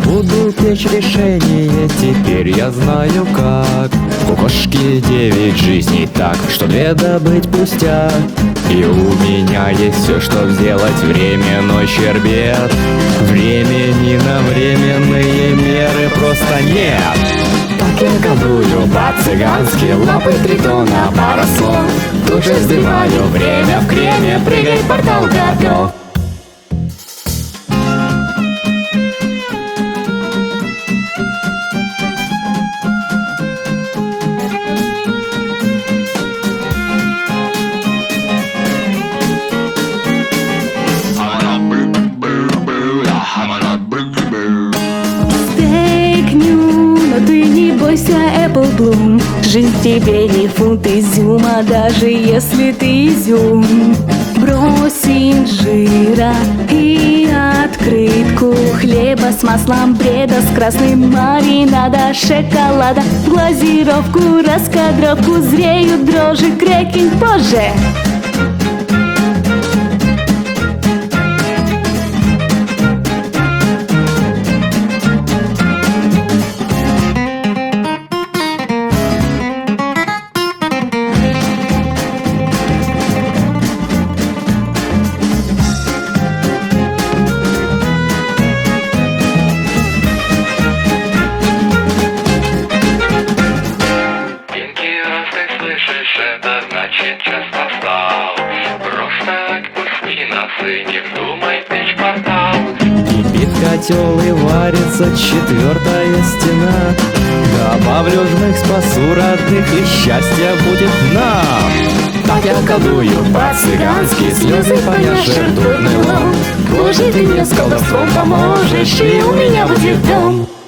буду печь решение, теперь я знаю как. У кошки 9 жизней, так что 2 добыть пустяк. И у меня есть все, чтоб сделать временной щербет. Времени на временные меры просто нет. Так я колдую по-цыгански, лапы тритона, пара слов. Тут же сбиваю время в креме, прыгай, портал готов. Ты не бойся, Apple Bloom, жизнь тебе не фунт изюма, даже если ты изюм. Брось инжира и открытку хлеба с маслом, бреда с красным маринада, шоколада, глазировку, раскадровку, зреют дрожжи, крекинг позже. Это значит час настал. Просто отпусти нас и не вздумай печь портал. Кипит котел и варится 4-я стена. Добавлю жмых, спасу родных, и счастье будет нам. Так я колдую по-цыгански, слезы поняши ртутный лом. Боже, ты мне с колдовством поможешь, и у меня будет дом.